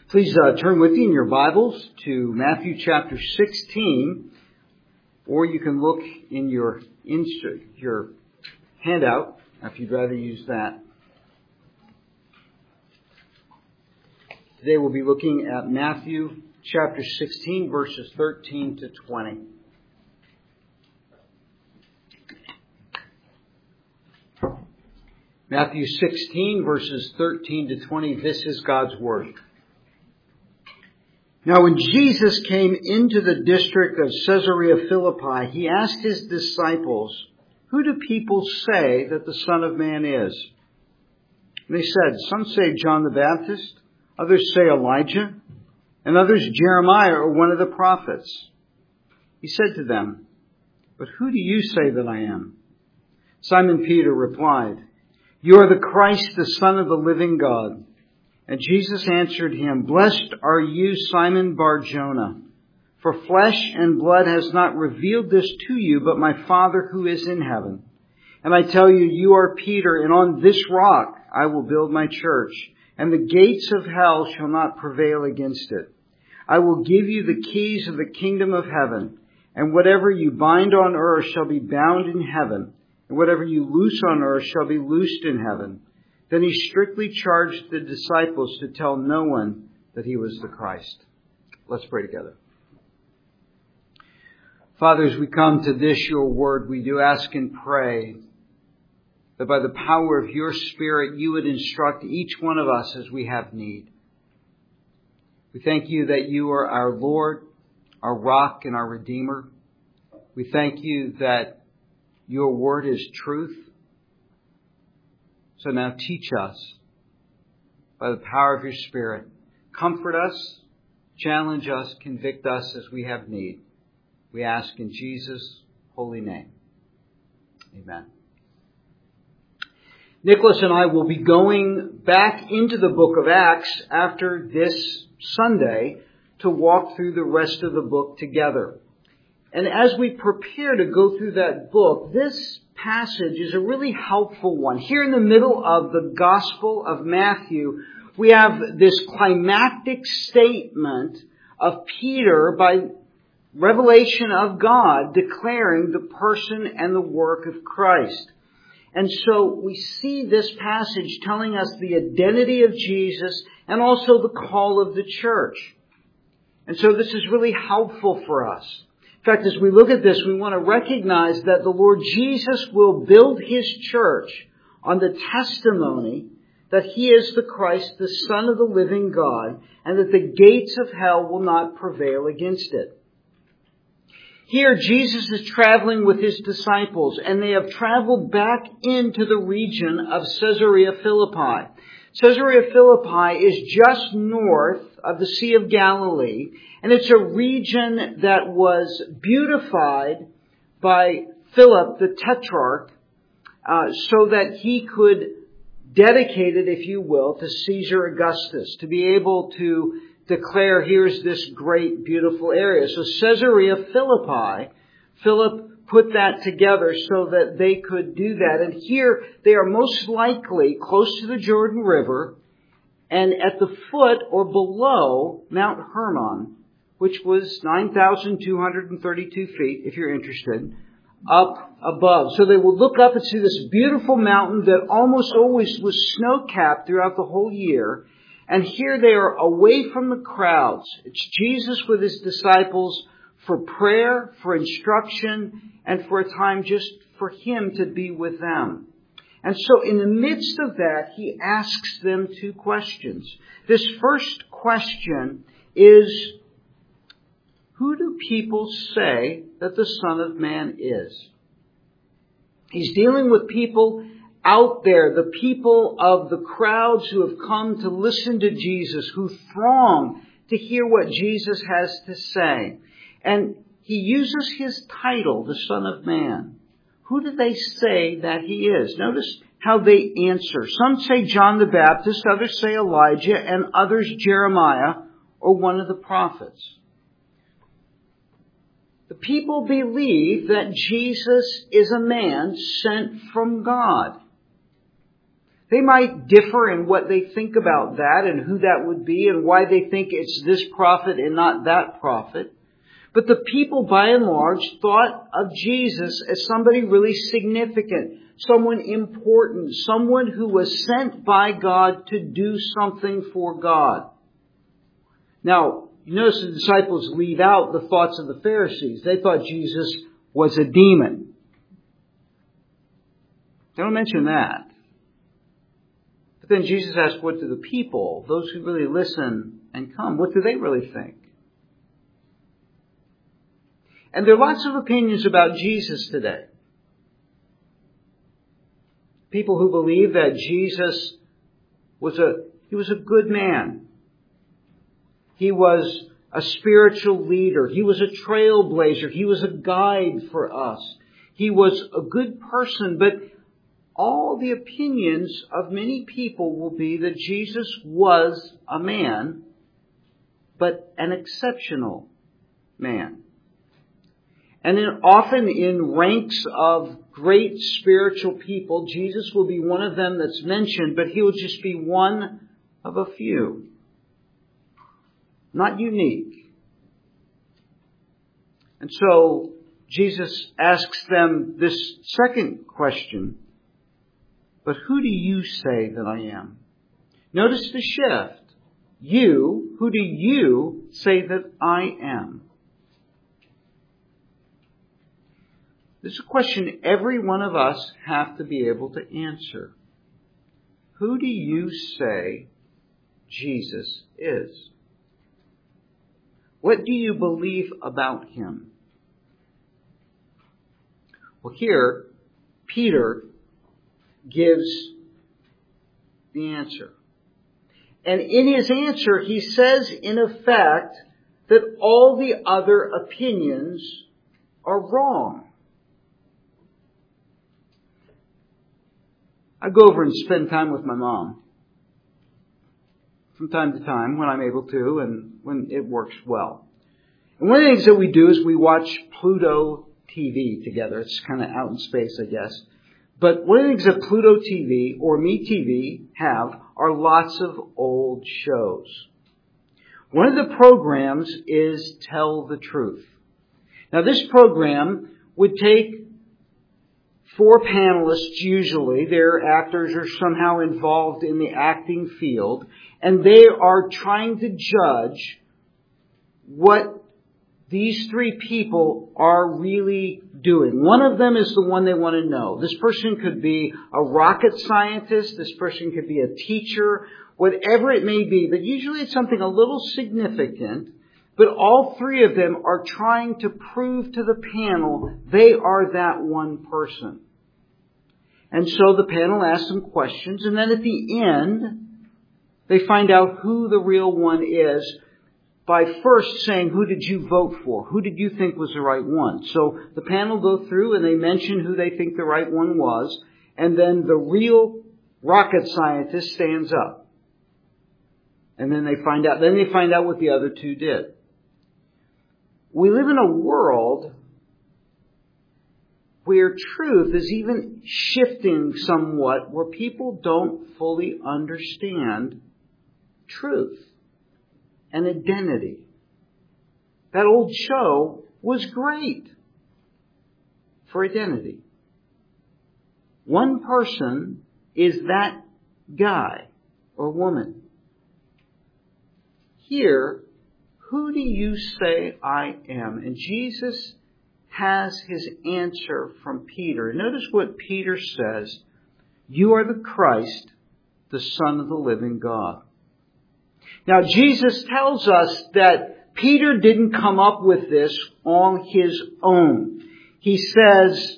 Please turn with me in your Bibles to Matthew chapter 16, or you can look in your handout if you'd rather use that. Today we'll be looking at Matthew chapter 16, verses 13 to 20. Matthew 16, verses 13 to 20. This is God's Word. Now when Jesus came into the district of Caesarea Philippi, he asked his disciples, "Who do people say that the Son of Man is?" And they said, "Some say John the Baptist, others say Elijah, and others Jeremiah or one of the prophets." He said to them, "But who do you say that I am?" Simon Peter replied, "You are the Christ, the Son of the living God." And Jesus answered him, "Blessed are you, Simon Bar-Jonah, for flesh and blood has not revealed this to you, but my Father who is in heaven. And I tell you, you are Peter, and on this rock I will build my church, and the gates of hell shall not prevail against it. I will give you the keys of the kingdom of heaven, and whatever you bind on earth shall be bound in heaven, and whatever you loose on earth shall be loosed in heaven." Then he strictly charged the disciples to tell no one that he was the Christ. Let's pray together. Father, as we come to this, your word, we do ask and pray that by the power of your Spirit, you would instruct each one of us as we have need. We thank you that you are our Lord, our rock, and our Redeemer. We thank you that your word is truth. So now teach us by the power of your Spirit. Comfort us, challenge us, convict us as we have need. We ask in Jesus' holy name. Amen. Nicholas and I will be going back into the book of Acts after this Sunday to walk through the rest of the book together. And as we prepare to go through that book, this passage is a really helpful one. Here in the middle of the Gospel of Matthew, we have this climactic statement of Peter by revelation of God declaring the person and the work of Christ. And so we see this passage telling us the identity of Jesus and also the call of the church. And so this is really helpful for us. In fact, as we look at this, we want to recognize that the Lord Jesus will build his church on the testimony that he is the Christ, the Son of the living God, and that the gates of hell will not prevail against it. Here, Jesus is traveling with his disciples, and they have traveled back into the region of Caesarea Philippi. Caesarea Philippi is just north of the Sea of Galilee, and it's a region that was beautified by Philip the Tetrarch so that he could dedicate it, if you will, to Caesar Augustus, to be able to declare, here's this great, beautiful area. So Caesarea Philippi, Philip put that together so that they could do that. And here they are most likely close to the Jordan River and at the foot or below Mount Hermon, which was 9,232 feet, if you're interested, up above. So they will look up and see this beautiful mountain that almost always was snow-capped throughout the whole year. And here they are away from the crowds. It's Jesus with his disciples for prayer, for instruction, and for a time just for him to be with them. And so in the midst of that, he asks them two questions. This first question is, who do people say that the Son of Man is? He's dealing with people out there, the people of the crowds who have come to listen to Jesus, who throng to hear what Jesus has to say. And he uses his title, the Son of Man. Who do they say that he is? Notice how they answer. Some say John the Baptist, others say Elijah, and others Jeremiah or one of the prophets. The people believe that Jesus is a man sent from God. They might differ in what they think about that and who that would be and why they think it's this prophet and not that prophet. But the people, by and large, thought of Jesus as somebody really significant, someone important, someone who was sent by God to do something for God. Now, you notice the disciples leave out the thoughts of the Pharisees. They thought Jesus was a demon. They don't mention that. But then Jesus asked, what do the people, those who really listen and come, what do they really think? And there are lots of opinions about Jesus today. People who believe that Jesus was a good man. He was a spiritual leader. He was a trailblazer. He was a guide for us. He was a good person. But all the opinions of many people will be that Jesus was a man, but an exceptional man. And often in ranks of great spiritual people, Jesus will be one of them that's mentioned, but he will just be one of a few. Not unique. And so Jesus asks them this second question. But who do you say that I am? Notice the shift. You, who do you say that I am? This is a question every one of us have to be able to answer. Who do you say Jesus is? What do you believe about him? Well, here, Peter gives the answer. And in his answer, he says, in effect, that all the other opinions are wrong. I go over and spend time with my mom from time to time when I'm able to and when it works well. And one of the things that we do is we watch Pluto TV together. It's kind of out in space, I guess. But one of the things that Pluto TV or MeTV have are lots of old shows. One of the programs is Tell the Truth. Now, this program would take 4 panelists, usually. Their actors are somehow involved in the acting field, and they are trying to judge what these 3 people are really doing. One of them is the one they want to know. This person could be a rocket scientist. This person could be a teacher, whatever it may be. But usually it's something a little significant. But all 3 of them are trying to prove to the panel they are that one person. And so the panel asks them questions. And then at the end, they find out who the real one is by first saying, who did you vote for? Who did you think was the right one? So the panel go through and they mention who they think the right one was. And then the real rocket scientist stands up. And then they find out what the other 2 did. We live in a world where truth is even shifting somewhat, where people don't fully understand truth and identity. That old show was great for identity. One person is that guy or woman. Here, who do you say I am? And Jesus has his answer from Peter. Notice what Peter says. You are the Christ, the Son of the living God. Now, Jesus tells us that Peter didn't come up with this on his own. He says,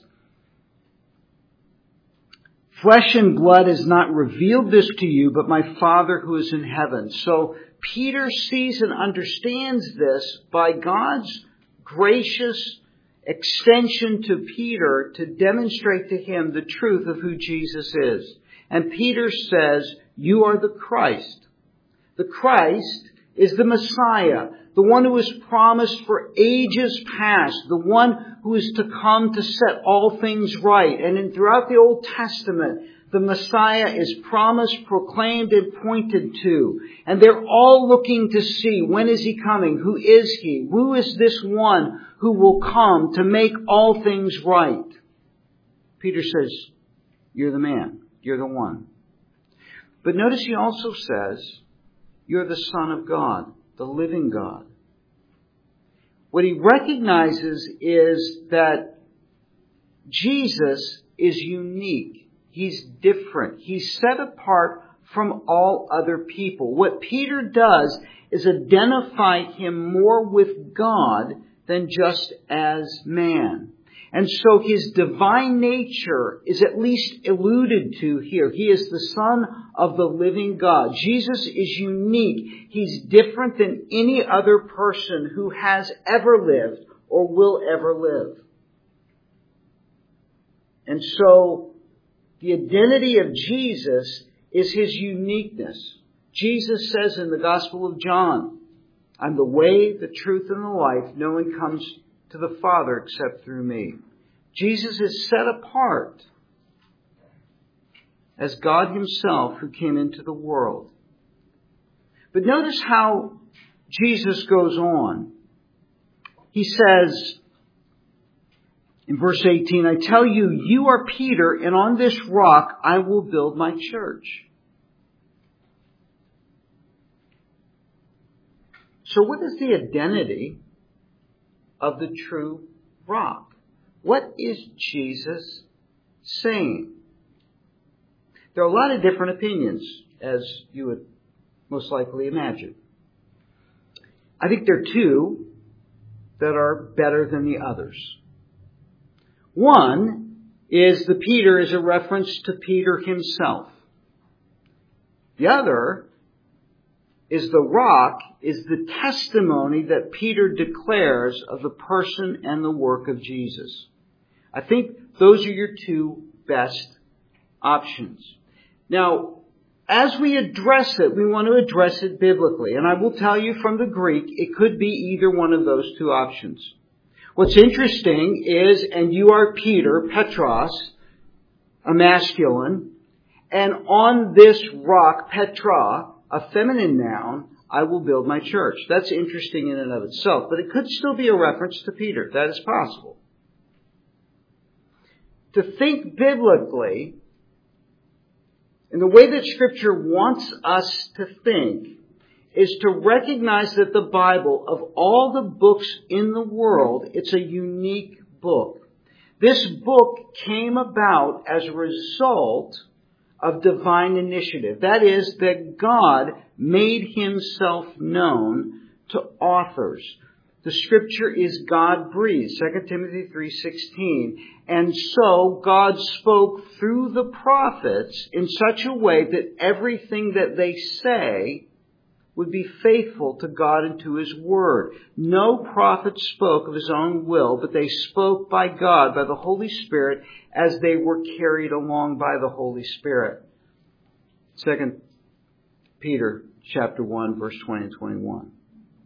flesh and blood has not revealed this to you, but my Father who is in heaven. So Peter sees and understands this by God's gracious extension to Peter to demonstrate to him the truth of who Jesus is. And Peter says, you are the Christ. The Christ is the Messiah, the one who was promised for ages past, the one who is to come to set all things right. And throughout the Old Testament, the Messiah is promised, proclaimed, and pointed to. And they're all looking to see, when is he coming? Who is he? Who is this one who will come to make all things right? Peter says, you're the man. You're the one. But notice he also says, you're the Son of God, the living God. What he recognizes is that Jesus is unique. He's different. He's set apart from all other people. What Peter does is identify him more with God than just as man. And so his divine nature is at least alluded to here. He is the Son of the living God. Jesus is unique. He's different than any other person who has ever lived or will ever live. And so the identity of Jesus is his uniqueness. Jesus says in the Gospel of John, I'm the way, the truth, and the life. No one comes to the Father except through me. Jesus is set apart as God himself who came into the world. But notice how Jesus goes on. He says in verse 18, I tell you, you are Peter, and on this rock I will build my church. So what is the identity of the true rock? What is Jesus saying? There are a lot of different opinions, as you would most likely imagine. I think there are two that are better than the others. One is the Peter is a reference to Peter himself. The other is the rock is the testimony that Peter declares of the person and the work of Jesus. I think those are your two best options. Now, as we address it, we want to address it biblically. And I will tell you from the Greek, it could be either one of those two options. What's interesting is, and you are Peter, Petros, a masculine, and on this rock, Petra, a feminine noun, I will build my church. That's interesting in and of itself, but it could still be a reference to Peter. That is possible. To think biblically, in the way that Scripture wants us to think, is to recognize that the Bible, of all the books in the world, it's a unique book. This book came about as a result of divine initiative. That is, that God made himself known to authors. The Scripture is God-breathed, 2 Timothy 3:16. And so God spoke through the prophets in such a way that everything that they say would be faithful to God and to his word. No prophet spoke of his own will, but they spoke by God, by the Holy Spirit, as they were carried along by the Holy Spirit. 2 Peter chapter 1, verse 20 and 21.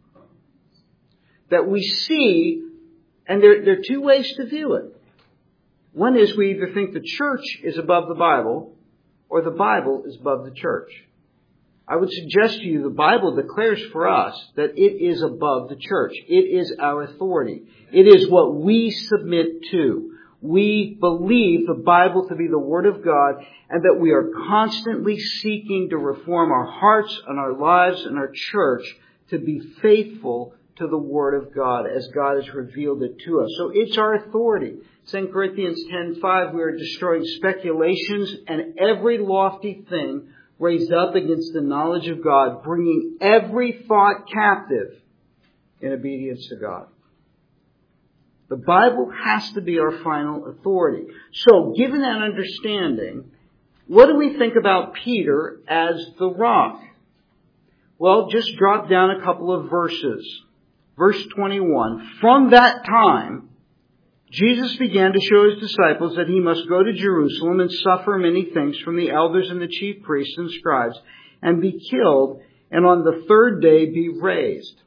That we see, and there are two ways to view it. One is we either think the church is above the Bible, or the Bible is above the church. I would suggest to you the Bible declares for us that it is above the church. It is our authority. It is what we submit to. We believe the Bible to be the Word of God, and that we are constantly seeking to reform our hearts and our lives and our church to be faithful to the Word of God as God has revealed it to us. So it's our authority. 2 Corinthians 10:5, we are destroying speculations and every lofty thing raised up against the knowledge of God, bringing every thought captive in obedience to God. The Bible has to be our final authority. So, given that understanding, what do we think about Peter as the rock? Well, just drop down a couple of verses. Verse 21, from that time, Jesus began to show his disciples that he must go to Jerusalem and suffer many things from the elders and the chief priests and scribes and be killed and on the third day be raised."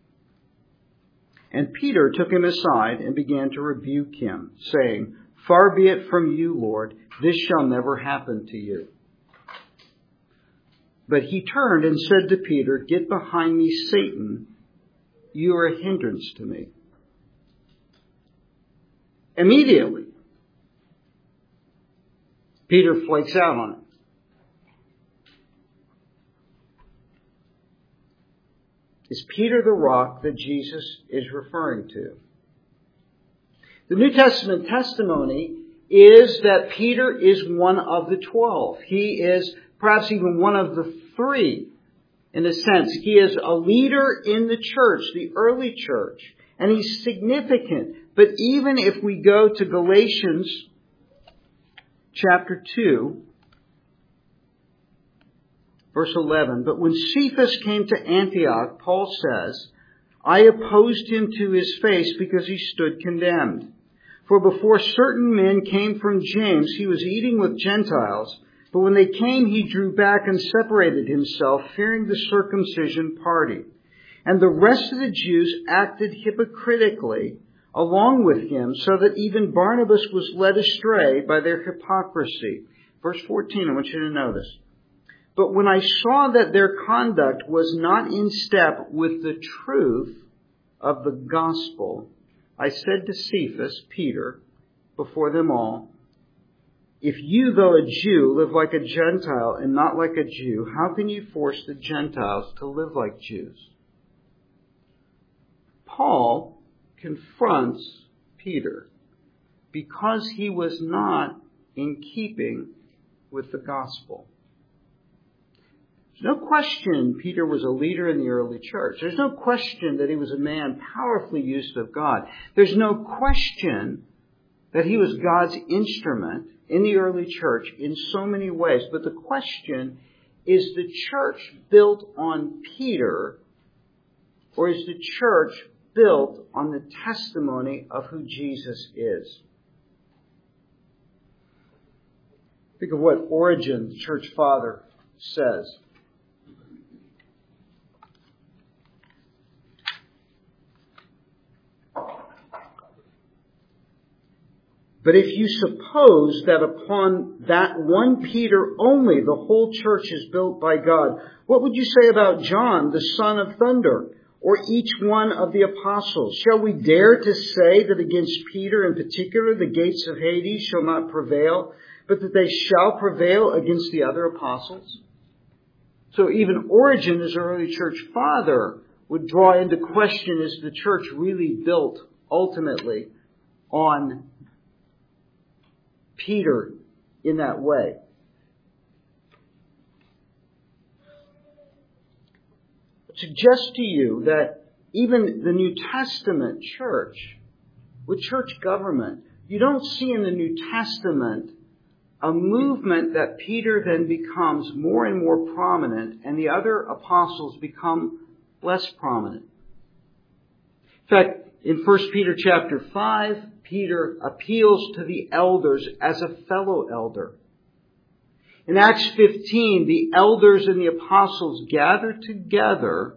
And Peter took him aside and began to rebuke him, saying, "Far be it from you, Lord, this shall never happen to you." But he turned and said to Peter, "Get behind me, Satan. You are a hindrance to me." Immediately, Peter flakes out on it. Is Peter the rock that Jesus is referring to? The New Testament testimony is that Peter is one of the 12. He is perhaps even one of the 3, in a sense. He is a leader in the church, the early church, and he's significant. But even if we go to Galatians chapter 2, verse 11, "But when Cephas came to Antioch," Paul says, "I opposed him to his face because he stood condemned. For before certain men came from James, he was eating with Gentiles. But when they came, he drew back and separated himself, fearing the circumcision party. And the rest of the Jews acted hypocritically along with him, so that even Barnabas was led astray by their hypocrisy." Verse 14, I want you to notice. "But when I saw that their conduct was not in step with the truth of the gospel, I said to Cephas," Peter, "before them all, 'If you, though a Jew, live like a Gentile and not like a Jew, how can you force the Gentiles to live like Jews?'" Paul confronts Peter because he was not in keeping with the gospel. There's no question Peter was a leader in the early church. There's no question that he was a man powerfully used of God. There's no question that he was God's instrument in the early church in so many ways. But the question is the church built on Peter, or is the church built on the testimony of who Jesus is? Think of what Origen, the church father, says. "But if you suppose that upon that one Peter only the whole church is built by God, what would you say about John, the son of thunder, or each one of the apostles? Shall we dare to say that against Peter in particular the gates of Hades shall not prevail, but that they shall prevail against the other apostles?" So even Origen, as early church father, would draw into question, is the church really built ultimately on Peter in that way? I suggest to you that even the New Testament church, with church government, you don't see in the New Testament a movement that Peter then becomes more and more prominent and the other apostles become less prominent. In fact, in 1 Peter chapter 5, Peter appeals to the elders as a fellow elder. In Acts 15, the elders and the apostles gather together,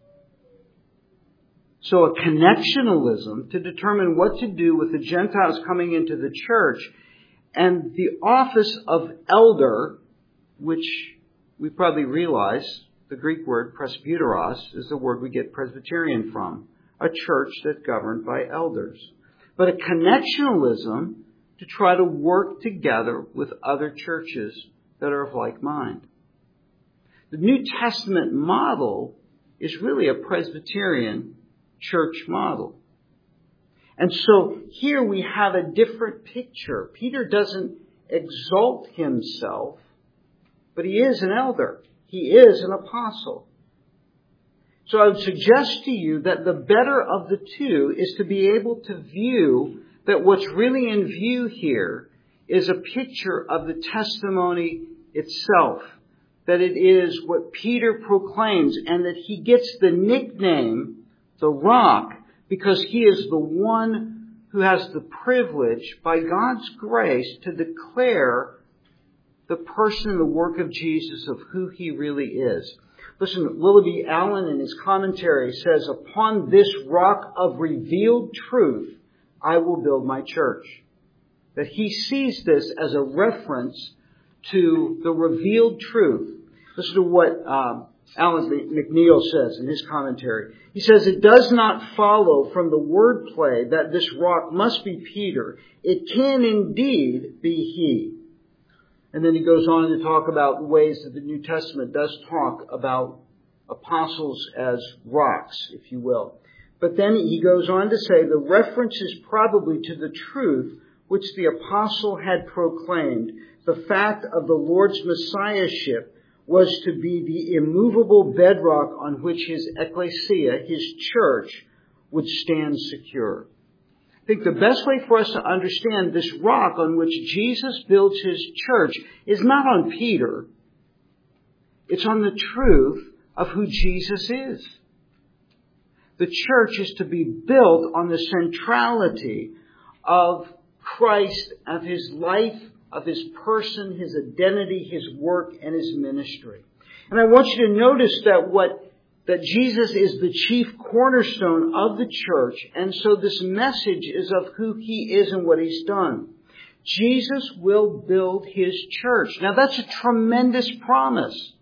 so a connectionalism to determine what to do with the Gentiles coming into the church. And the office of elder, which we probably realize, the Greek word presbyteros is the word we get Presbyterian from, a church that's governed by elders. But a connectionalism to try to work together with other churches that are of like mind. The New Testament model is really a Presbyterian church model. And so here we have a different picture. Peter doesn't exalt himself, but he is an elder. He is an apostle. So I would suggest to you that the better of the two is to be able to view that what's really in view here is a picture of the testimony itself. That it is what Peter proclaims, and that he gets the nickname, the Rock, because he is the one who has the privilege, by God's grace, to declare the person and the work of Jesus of who he really is. Listen, Willoughby Allen in his commentary says, upon this rock of revealed truth, I will build my church. That he sees this as a reference to the revealed truth. Listen to what Alan McNeil says in his commentary. He says, it does not follow from the wordplay that this rock must be Peter. It can indeed be he. And then he goes on to talk about ways that the New Testament does talk about apostles as rocks, if you will. But then he goes on to say the reference is probably to the truth which the apostle had proclaimed. The fact of the Lord's messiahship was to be the immovable bedrock on which his ecclesia, his church, would stand secure. I think the best way for us to understand this rock on which Jesus builds his church is not on Peter. It's on the truth of who Jesus is. The church is to be built on the centrality of Christ, of his life, of his person, his identity, his work, and his ministry. And I want you to notice that Jesus is the chief cornerstone of the church, and so this message is of who he is and what he's done. Jesus will build his church. Now that's a tremendous promise.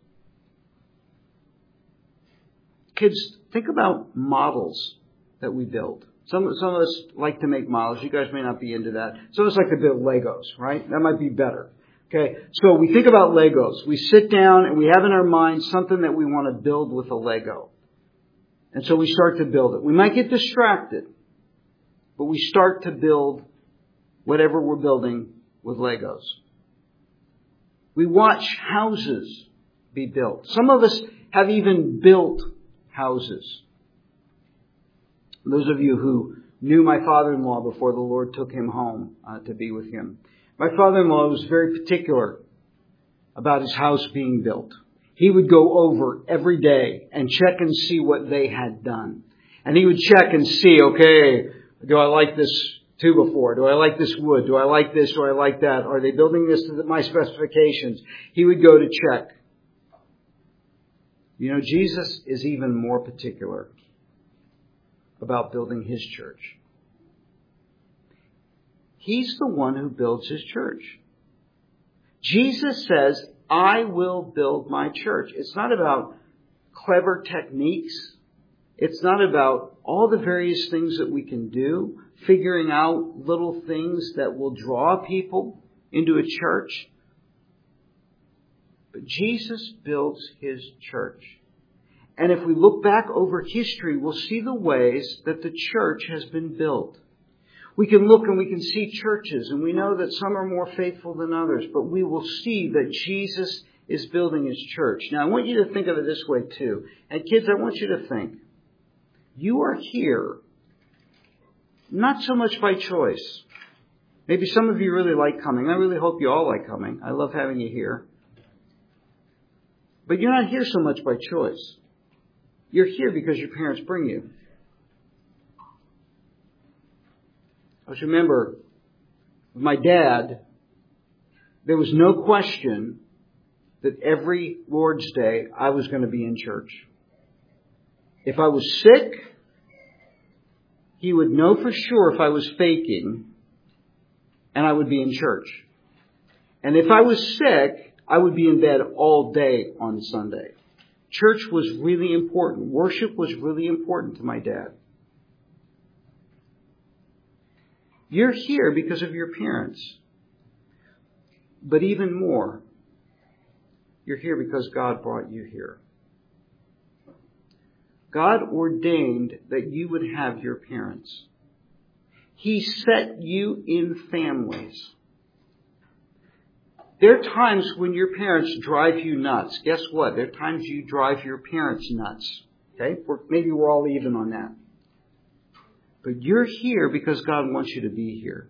Kids, think about models that we build. Some of us like to make models. You guys may not be into that. Some of us like to build Legos, right? That might be better. Okay, so we think about Legos. We sit down and we have in our mind something that we want to build with a Lego. And so we start to build it. We might get distracted, but we start to build whatever we're building with Legos. We watch houses be built. Some of us have even built houses. Those of you who knew my father-in-law before the Lord took him home to be with him. My father-in-law was very particular about his house being built. He would go over every day and check and see what they had done. And he would check and see, okay, do I like this 2x4? Do I like this wood? Do I like this? Do I like that? Are they building this to my specifications? He would go to check. You know, Jesus is even more particular about building his church. He's the one who builds his church. Jesus says, I will build my church. It's not about clever techniques. It's not about all the various things that we can do, figuring out little things that will draw people into a church. But Jesus builds his church. And if we look back over history, we'll see the ways that the church has been built. We can look and we can see churches, and we know that some are more faithful than others, but we will see that Jesus is building his church. Now, I want you to think of it this way, too. And kids, I want you to think. You are here not so much by choice. Maybe some of you really like coming. I really hope you all like coming. I love having you here. But you're not here so much by choice. You're here because your parents bring you. I just remember with my dad, there was no question that every Lord's Day I was going to be in church. If I was sick, he would know for sure if I was faking, and I would be in church. And if I was sick, I would be in bed all day on Sunday. Church was really important. Worship was really important to my dad. You're here because of your parents. But even more, you're here because God brought you here. God ordained that you would have your parents. He set you in families. There are times when your parents drive you nuts. Guess what? There are times you drive your parents nuts. Okay? Maybe we're all even on that. But you're here because God wants you to be here.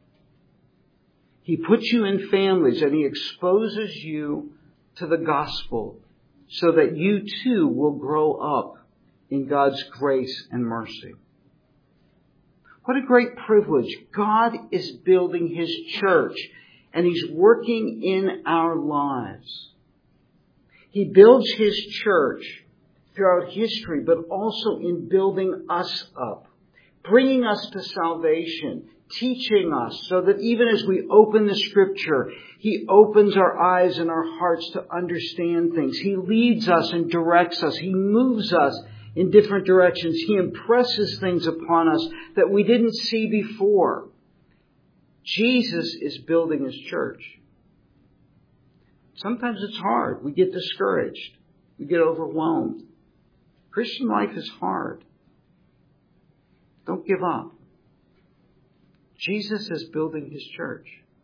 He puts you in families and he exposes you to the gospel so that you too will grow up in God's grace and mercy. What a great privilege. God is building his church and he's working in our lives. He builds His church throughout history, but also in building us up, bringing us to salvation, teaching us so that even as we open the Scripture, He opens our eyes and our hearts to understand things. He leads us and directs us. He moves us in different directions. He impresses things upon us that we didn't see before. Jesus is building His church. Sometimes it's hard. We get discouraged. We get overwhelmed. Christian life is hard. Don't give up. Jesus is building His church.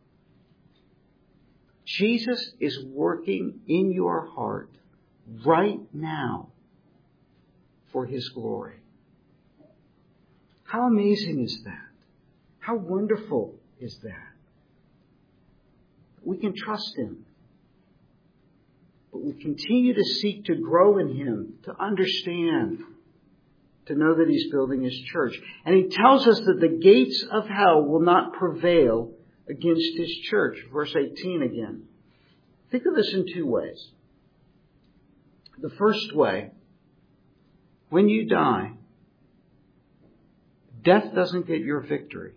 Jesus is working in your heart right now for His glory. How amazing is that? How wonderful is that? We can trust Him. But we continue to seek to grow in Him, to understand, to know that He's building His church. And He tells us that the gates of hell will not prevail against His church. Verse 18 again. Think of this in two ways. The first way, when you die, death doesn't get your victory.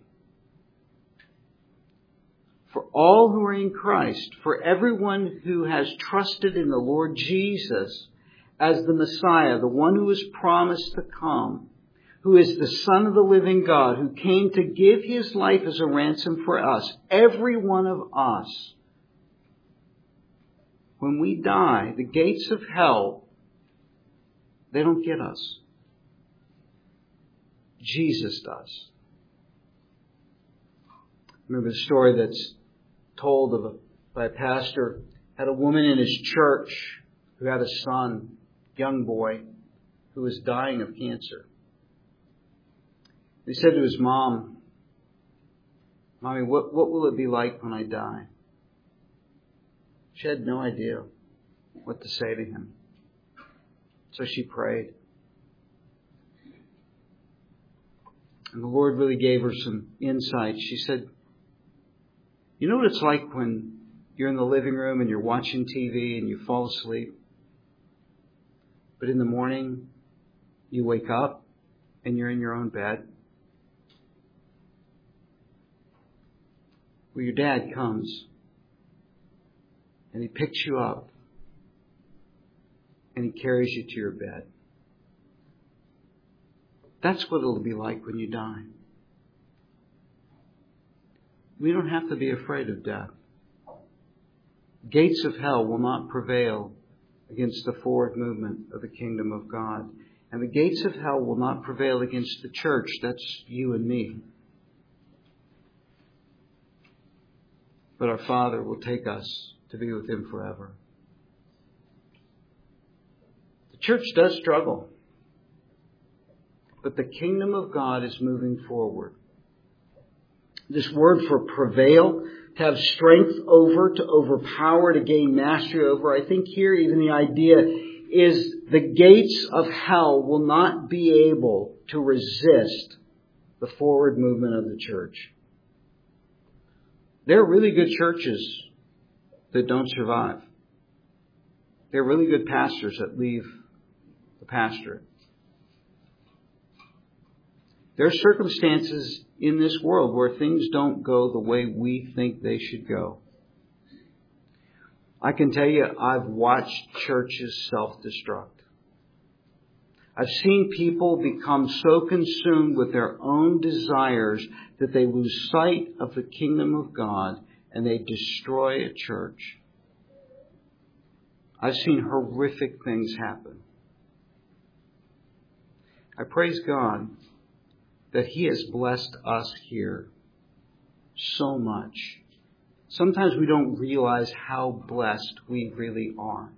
For all who are in Christ, for everyone who has trusted in the Lord Jesus as the Messiah, the one who is promised to come, who is the Son of the living God, who came to give His life as a ransom for us, every one of us, when we die, the gates of hell, they don't get us. Jesus does. Remember the story that's told by a pastor, had a woman in his church who had a son, young boy, who was dying of cancer. He said to his mom, "Mommy, what will it be like when I die?" She had no idea what to say to him. So she prayed. And the Lord really gave her some insight. She said, "You know what it's like when you're in the living room and you're watching TV and you fall asleep? But in the morning, you wake up and you're in your own bed? Well, your dad comes and he picks you up and he carries you to your bed. That's what it'll be like when you die." We don't have to be afraid of death. Gates of hell will not prevail against the forward movement of the kingdom of God. And the gates of hell will not prevail against the church. That's you and me. But our Father will take us to be with Him forever. The church does struggle. But the kingdom of God is moving forward. This word for prevail, to have strength over, to overpower, to gain mastery over. I think here even the idea is the gates of hell will not be able to resist the forward movement of the church. There are really good churches that don't survive. There are really good pastors that leave the pastorate. There are circumstances in this world where things don't go the way we think they should go. I can tell you, I've watched churches self-destruct. I've seen people become so consumed with their own desires that they lose sight of the kingdom of God and they destroy a church. I've seen horrific things happen. I praise God that He has blessed us here so much. Sometimes we don't realize how blessed we really are.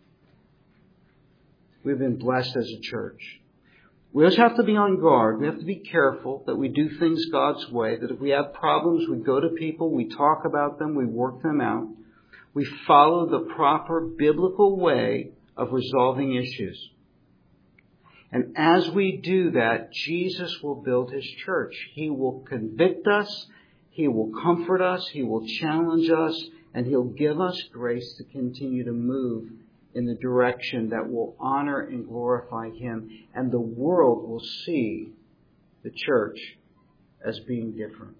We've been blessed as a church. We also have to be on guard. We have to be careful that we do things God's way, that if we have problems, we go to people, we talk about them, we work them out. We follow the proper biblical way of resolving issues. And as we do that, Jesus will build His church. He will convict us. He will comfort us. He will challenge us. And He'll give us grace to continue to move in the direction that will honor and glorify Him, and the world will see the church as being different.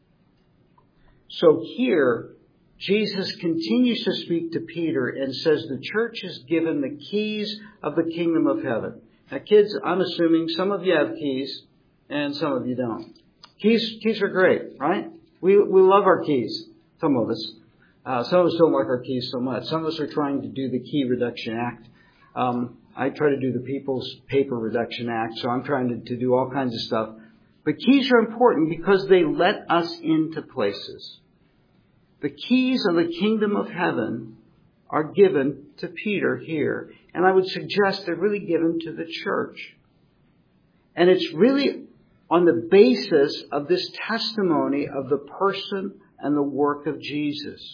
So here, Jesus continues to speak to Peter and says the church is given the keys of the kingdom of heaven. Now kids, I'm assuming some of you have keys and some of you don't. Keys are great, right? We love our keys, some of us. Some of us don't like our keys so much. Some of us are trying to do the Key Reduction Act. I try to do the People's Paper Reduction Act, so I'm trying to do all kinds of stuff. But keys are important because they let us into places. The keys of the kingdom of heaven are given to Peter here. And I would suggest they're really given to the church. And it's really on the basis of this testimony of the person and the work of Jesus.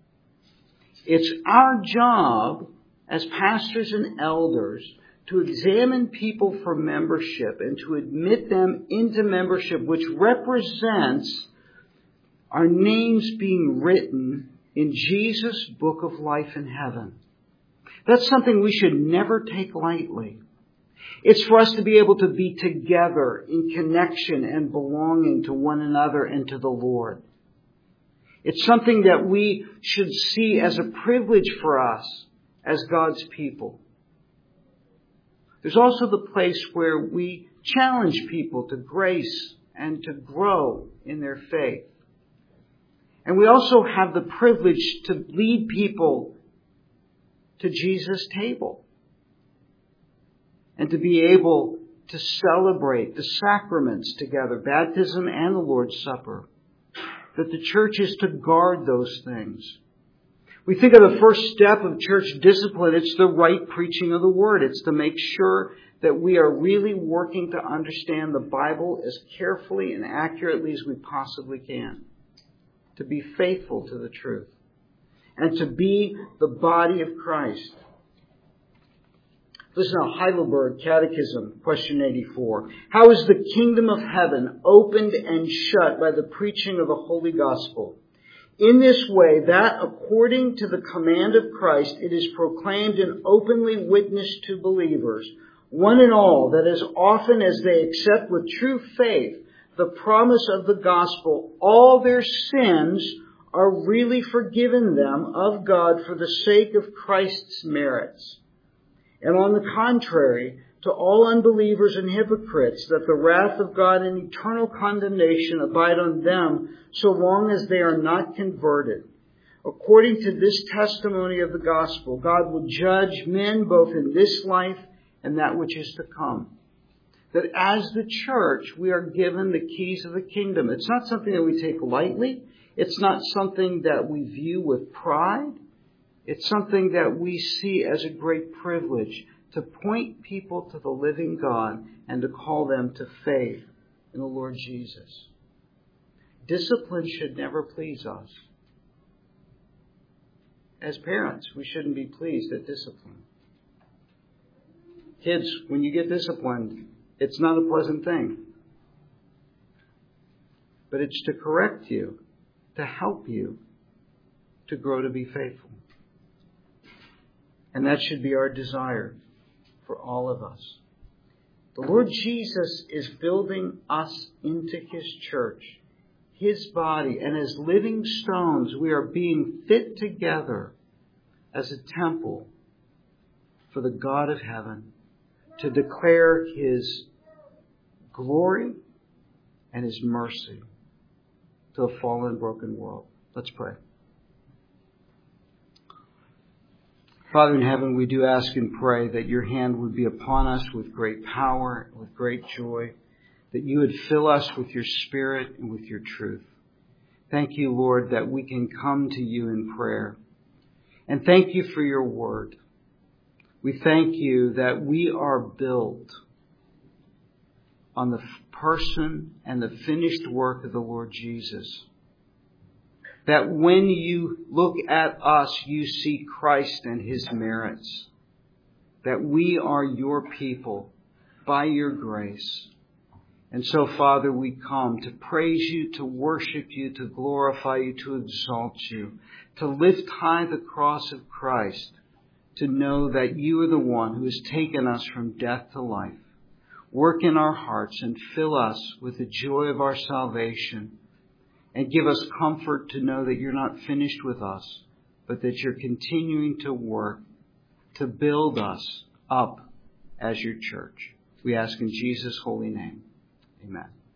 It's our job as pastors and elders to examine people for membership and to admit them into membership, which represents our names being written in Jesus' book of life in heaven. That's something we should never take lightly. It's for us to be able to be together in connection and belonging to one another and to the Lord. It's something that we should see as a privilege for us as God's people. There's also the place where we challenge people to grace and to grow in their faith. And we also have the privilege to lead people to Jesus' table and to be able to celebrate the sacraments together, baptism and the Lord's Supper. That the church is to guard those things. We think of the first step of church discipline, it's the right preaching of the Word. It's to make sure that we are really working to understand the Bible as carefully and accurately as we possibly can. To be faithful to the truth. And to be the body of Christ. Listen to Heidelberg Catechism, question 84. How is the kingdom of heaven opened and shut by the preaching of the Holy Gospel? In this way, that according to the command of Christ, it is proclaimed and openly witnessed to believers, one and all, that as often as they accept with true faith the promise of the gospel, all their sins are really forgiven them of God for the sake of Christ's merits. And on the contrary, to all unbelievers and hypocrites, that the wrath of God and eternal condemnation abide on them so long as they are not converted. According to this testimony of the gospel, God will judge men both in this life and that which is to come. That as the church, we are given the keys of the kingdom. It's not something that we take lightly. It's not something that we view with pride. It's something that we see as a great privilege to point people to the living God and to call them to faith in the Lord Jesus. Discipline should never please us. As parents, we shouldn't be pleased at discipline. Kids, when you get disciplined, it's not a pleasant thing. But it's to correct you, to help you to grow to be faithful. And that should be our desire for all of us. The Lord Jesus is building us into His church, His body, and as living stones, we are being fit together as a temple for the God of heaven to declare His glory and His mercy to a fallen and broken world. Let's pray. Father in heaven, we do ask and pray that your hand would be upon us with great power, with great joy, that you would fill us with your Spirit and with your truth. Thank you, Lord, that we can come to you in prayer. And thank you for your word. We thank you that we are built on the person and the finished work of the Lord Jesus. That when you look at us, you see Christ and His merits. That we are your people by your grace. And so, Father, we come to praise you, to worship you, to glorify you, to exalt you, to lift high the cross of Christ, to know that you are the one who has taken us from death to life. Work in our hearts and fill us with the joy of our salvation, and give us comfort to know that you're not finished with us, but that you're continuing to work to build us up as your church. We ask in Jesus' holy name. Amen.